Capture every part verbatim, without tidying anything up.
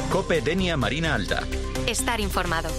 COPE Denia Marina Alta. Estar informado.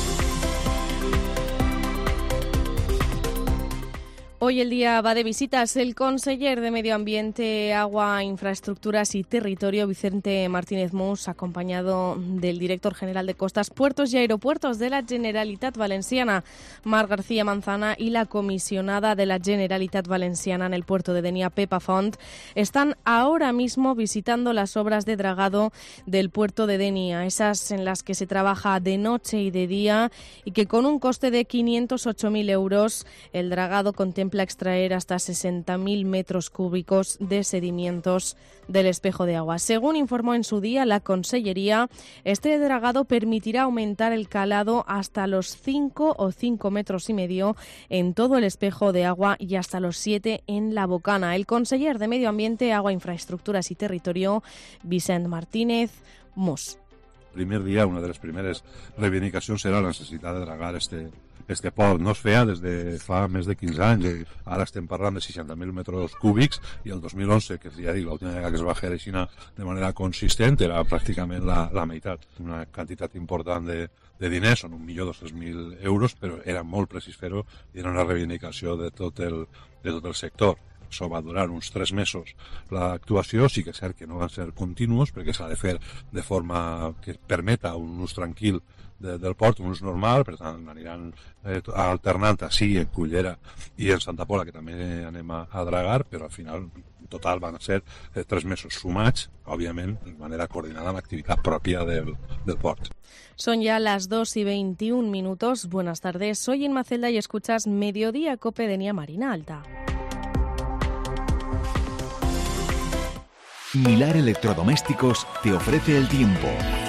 Hoy el día va de visitas. El conseller de Medio Ambiente, Agua, Infraestructuras y Territorio, Vicente Martínez Mus, acompañado del director general de Costas, Puertos y Aeropuertos de la Generalitat Valenciana, Mar García Manzana, y la comisionada de la Generalitat Valenciana en el puerto de Denia, Pepa Font, están ahora mismo visitando las obras de dragado del puerto de Denia, esas en las que se trabaja de noche y de día y que con un coste de quinientos ocho mil euros el dragado contempla extraer hasta sesenta mil metros cúbicos de sedimentos del espejo de agua. Según informó en su día la Consellería, este dragado permitirá aumentar el calado hasta los cinco o cinco metros y medio en todo el espejo de agua y hasta los siete en la bocana. El conseller de Medio Ambiente, Agua, Infraestructuras y Territorio, Vicent Martínez Mus. Primer dia, una de les primeres reivindicacions serà la necessitat de dragar este, este port. No es feia des de fa més de quinze anys, i ara estem parlant de seixanta mil metres cúbics, i el dos mil onze, que ja dic, l'última vegada que es va fer així de manera consistent, era pràcticament la, la meitat. Una quantitat important de, de diners, són un milió dos-cents mil euros, però era molt precís fer-ho i era una reivindicació de tot el, de tot el sector. Això va durar uns tres mesos. L'actuació sí que és cert que no van ser continuos, perquè s'ha de fer de forma que permeta un ús tranquil de, del port, un ús normal, per tant aniran eh, alternant així en Cullera i en Santa Pola, que també anem a, a dragar, però al final en total van ser eh, tres mesos sumats, òbviament, de manera coordinada amb l'activitat pròpia del, del port. Son ya las dos y veintiún minutos. Buenas tardes, soy Inma Celda y escuchas Mediodía COPE Denia Marina Alta. Milar Electrodomésticos te ofrece el tiempo.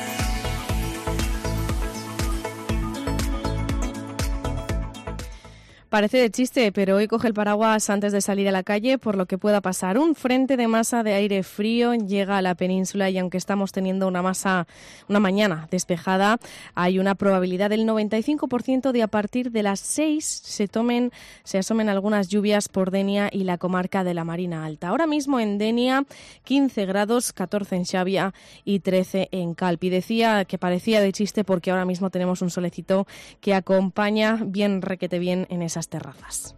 Parece de chiste, pero hoy coge el paraguas antes de salir a la calle por lo que pueda pasar. Un frente de masa de aire frío llega a la península y aunque estamos teniendo una masa, una mañana despejada, hay una probabilidad del noventa y cinco por ciento de a partir de las seis se tomen, se asomen algunas lluvias por Denia y la comarca de la Marina Alta. Ahora mismo en Denia, quince grados, catorce en Xavia y trece en Calpi. Decía que parecía de chiste porque ahora mismo tenemos un solecito que acompaña bien requete bien en esa terrazas.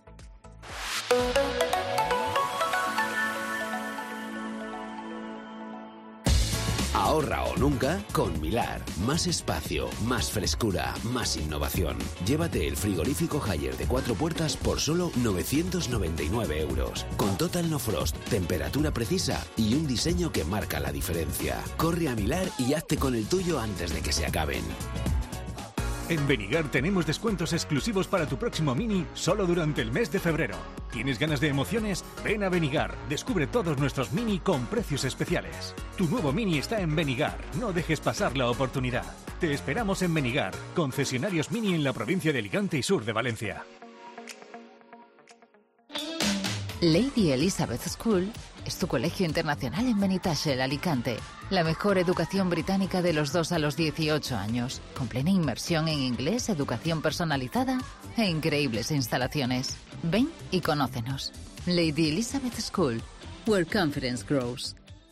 Ahorra o nunca con Milar. Más espacio, más frescura, más innovación. Llévate el frigorífico Haier de cuatro puertas por solo novecientos noventa y nueve euros. Con Total No Frost, temperatura precisa y un diseño que marca la diferencia. Corre a Milar y hazte con el tuyo antes de que se acaben. En Benigar tenemos descuentos exclusivos para tu próximo Mini solo durante el mes de febrero. ¿Tienes ganas de emociones? Ven a Benigar. Descubre todos nuestros Mini con precios especiales. Tu nuevo Mini está en Benigar. No dejes pasar la oportunidad. Te esperamos en Benigar, concesionarios Mini en la provincia de Alicante y sur de Valencia. Lady Elizabeth School es tu colegio internacional en Benitatxell, Alicante. La mejor educación británica de los dos a los dieciocho años, con plena inmersión en inglés, educación personalizada e increíbles instalaciones. Ven y conócenos. Lady Elizabeth School, where confidence grows.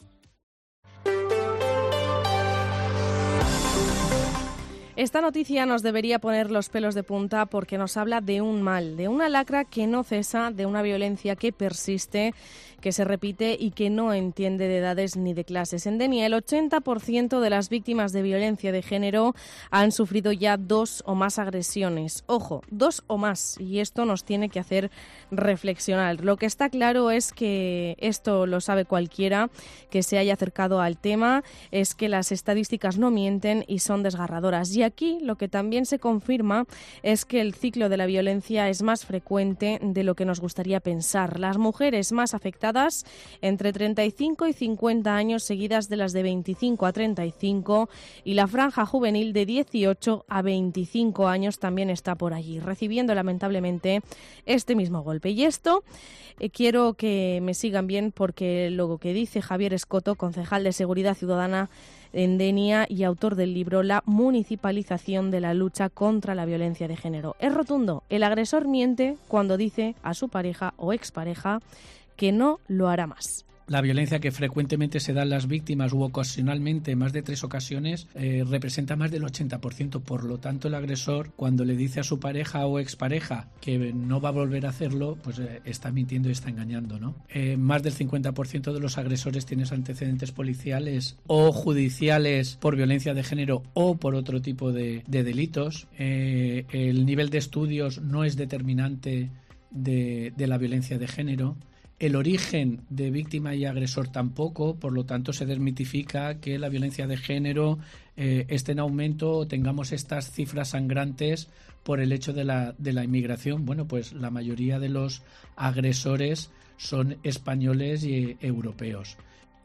Esta noticia nos debería poner los pelos de punta porque nos habla de un mal, de una lacra que no cesa, de una violencia que persiste, que se repite y que no entiende de edades ni de clases. En Denia, el ochenta por ciento de las víctimas de violencia de género han sufrido ya dos o más agresiones. Ojo, dos o más, y esto nos tiene que hacer reflexionar. Lo que está claro es que esto lo sabe cualquiera que se haya acercado al tema, es que las estadísticas no mienten y son desgarradoras. Y aquí lo que también se confirma es que el ciclo de la violencia es más frecuente de lo que nos gustaría pensar. Las mujeres más afectadas entre treinta y cinco y cincuenta años, seguidas de las de veinticinco a treinta y cinco, y la franja juvenil de dieciocho a veinticinco años también está por allí, recibiendo lamentablemente este mismo golpe. Y esto eh, quiero que me sigan bien porque lo que dice Javier Escoto, concejal de Seguridad Ciudadana en Denia y autor del libro La municipalización de la lucha contra la violencia de género, es rotundo. El agresor miente cuando dice a su pareja o expareja que no lo hará más. La violencia que frecuentemente se da en las víctimas u ocasionalmente, más de tres ocasiones, eh, representa más del ochenta por ciento. Por lo tanto, el agresor, cuando le dice a su pareja o expareja que no va a volver a hacerlo, pues eh, está mintiendo y está engañando, ¿no? Eh, más del cincuenta por ciento de los agresores tienen antecedentes policiales o judiciales por violencia de género o por otro tipo de, de delitos. Eh, el nivel de estudios no es determinante de, de la violencia de género. El origen de víctima y agresor tampoco, por lo tanto se desmitifica que la violencia de género eh, esté en aumento o tengamos estas cifras sangrantes por el hecho de la, de la inmigración. Bueno, pues la mayoría de los agresores son españoles y europeos.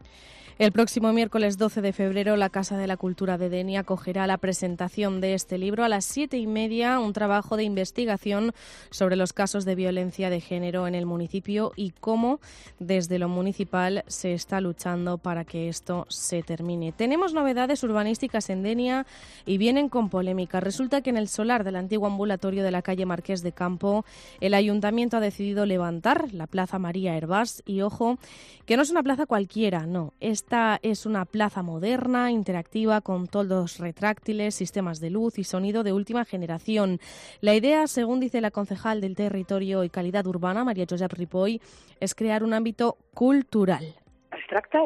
El próximo miércoles doce de febrero, la Casa de la Cultura de Denia acogerá la presentación de este libro a las siete y media, un trabajo de investigación sobre los casos de violencia de género en el municipio y cómo desde lo municipal se está luchando para que esto se termine. Tenemos novedades urbanísticas en Denia y vienen con polémica. Resulta que en el solar del antiguo ambulatorio de la calle Marqués de Campo, el ayuntamiento ha decidido levantar la Plaza María Hervás y, ojo, que no es una plaza cualquiera, no, es Esta es una plaza moderna, interactiva, con toldos retráctiles, sistemas de luz y sonido de última generación. La idea, según dice la concejal del Territorio y Calidad Urbana, María Josep Ripoll, es crear un ámbito cultural. Es tracta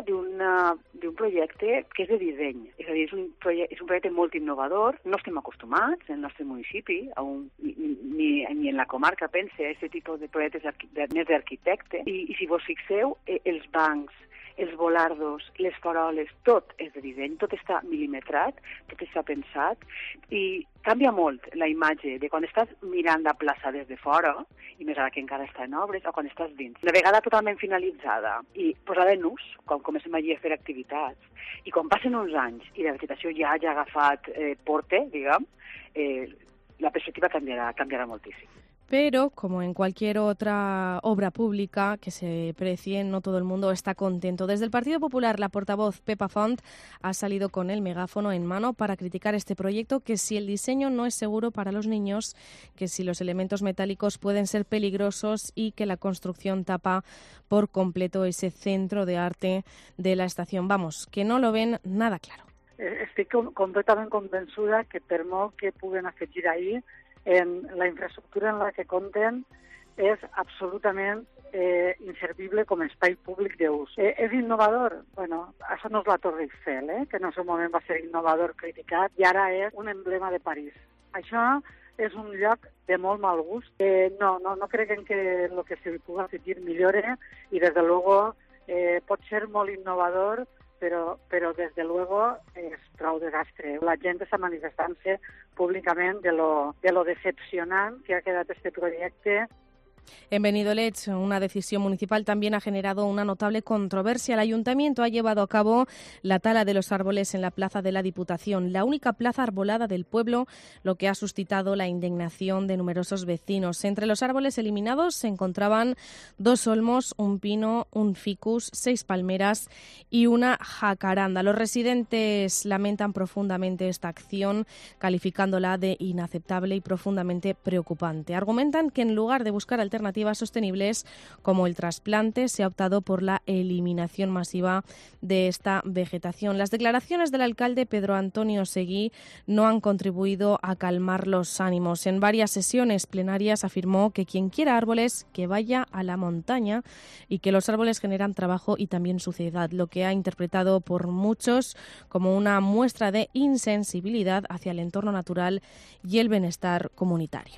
d'un projecte que és de disseny, és a dir, és un, projecte, és un projecte molt innovador. No estem acostumats en el nostre municipi, a un, ni, ni en la comarca, pense, a aquest tipus de projectes més d'arquitecte. I, I si vos fixeu, eh, els bancs, els volardos, les faroles, tot és de disseny, tot està milimetrat, tot està pensat i canvia molt la imatge de quan estàs mirant la plaça des de fora, i més ara que encara està en obres, o quan estàs dins. Una vegada totalment finalitzada i posada en ús, quan comencem allí a fer activitats, i quan passen uns anys i la vegetació ja hagi agafat eh, porte, diguem, eh, la perspectiva canviarà, canviarà moltíssim. Pero, como en cualquier otra obra pública que se precie, no todo el mundo está contento. Desde el Partido Popular, la portavoz Pepa Font ha salido con el megáfono en mano para criticar este proyecto, que si el diseño no es seguro para los niños, que si los elementos metálicos pueden ser peligrosos y que la construcción tapa por completo ese centro de arte de la estación. Vamos, que no lo ven nada claro. Estic completament convençuda que per molt que puguen afegir ahir, en la infraestructura en la que compten és absolutament eh, inservible com a espai públic d'ús. Eh, és innovador? Bueno, això no és la Torre Eiffel, eh, que en el seu moment va ser innovador, criticat, i ara és un emblema de París. Això és un lloc de molt mal gust. Eh, no, no, no crec que el que se li pugui afegir millore i, des de luego, eh, pot ser molt innovador, Pero, pero desde luego es prou desastre. La gent està manifestant-se públicament de lo, de lo decepcionant que ha quedat este projecte. En Benidorm, una decisión municipal también ha generado una notable controversia. El ayuntamiento ha llevado a cabo la tala de los árboles en la plaza de la Diputación, la única plaza arbolada del pueblo, lo que ha suscitado la indignación de numerosos vecinos. Entre los árboles eliminados se encontraban dos olmos, un pino, un ficus, seis palmeras y una jacaranda. Los residentes lamentan profundamente esta acción, calificándola de inaceptable y profundamente preocupante. Argumentan que en lugar de buscar alternativas alternativas sostenibles como el trasplante, se ha optado por la eliminación masiva de esta vegetación. Las declaraciones del alcalde Pedro Antonio Seguí no han contribuido a calmar los ánimos. En varias sesiones plenarias afirmó que quien quiera árboles, que vaya a la montaña, y que los árboles generan trabajo y también suciedad, lo que ha interpretado por muchos como una muestra de insensibilidad hacia el entorno natural y el bienestar comunitario.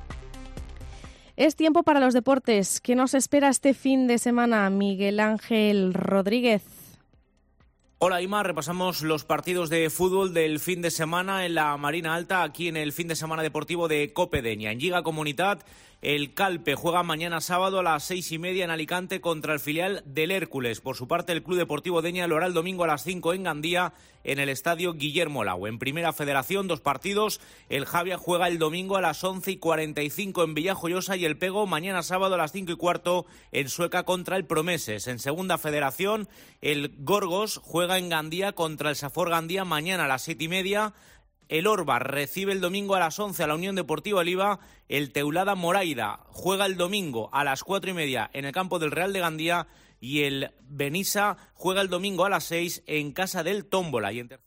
Es tiempo para los deportes. ¿Qué nos espera este fin de semana, Miguel Ángel Rodríguez? Hola Ima, repasamos los partidos de fútbol del fin de semana en la Marina Alta, aquí en el fin de semana deportivo de Cope Denia. En Lliga Comunitat, el Calpe juega mañana sábado a las seis y media en Alicante contra el filial del Hércules. Por su parte, el Club Deportivo Denia lo hará el domingo a las cinco en Gandía, en el estadio Guillermo Lau. En Primera Federación, dos partidos. El Javia juega el domingo a las once y cuarenta y cinco en Villajoyosa y el Pego mañana sábado a las cinco y cuarto en Sueca contra el Promeses. En Segunda Federación, el Gorgos juega en Gandía contra el Safor Gandía mañana a las siete y media. El Orba recibe el domingo a las once a la Unión Deportiva Oliva. El Teulada Moraida juega el domingo a las cuatro y media en el campo del Real de Gandía. y el Benissa juega el domingo a las seis en casa del Tómbola. Y en